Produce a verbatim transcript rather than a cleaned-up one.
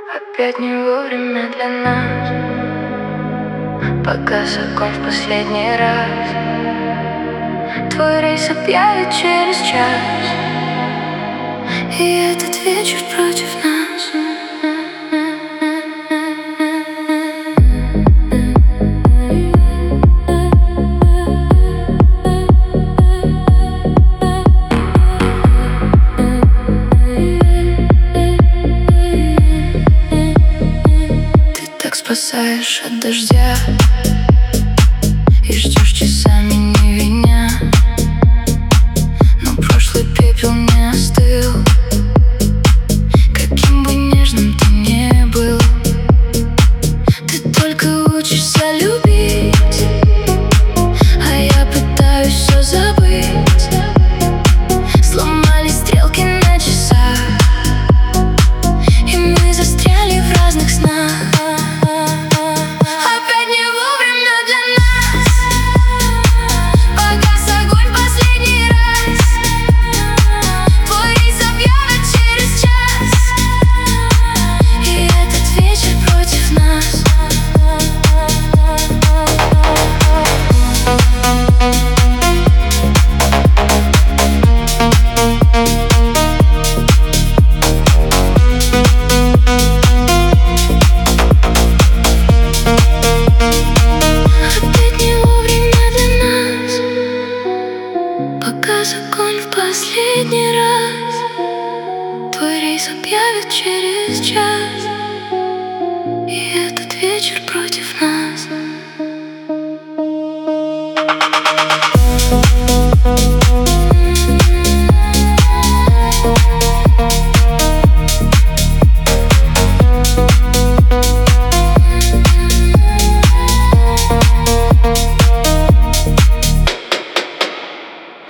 Опять не вовремя для нас. Пока закон в последний раз. Твой рейс объявит через час, и этот вечер против нас. Ты так спасаешь от дождя и ждешь часами не виня, но прошлый пепел не остыл. Каким бы нежным ты не был, ты только учишься любить, а я пытаюсь все забыть. Сломались стрелки на часах, и мы застряли в разных снах. Закон в последний раз. Твой рейс объявят через час.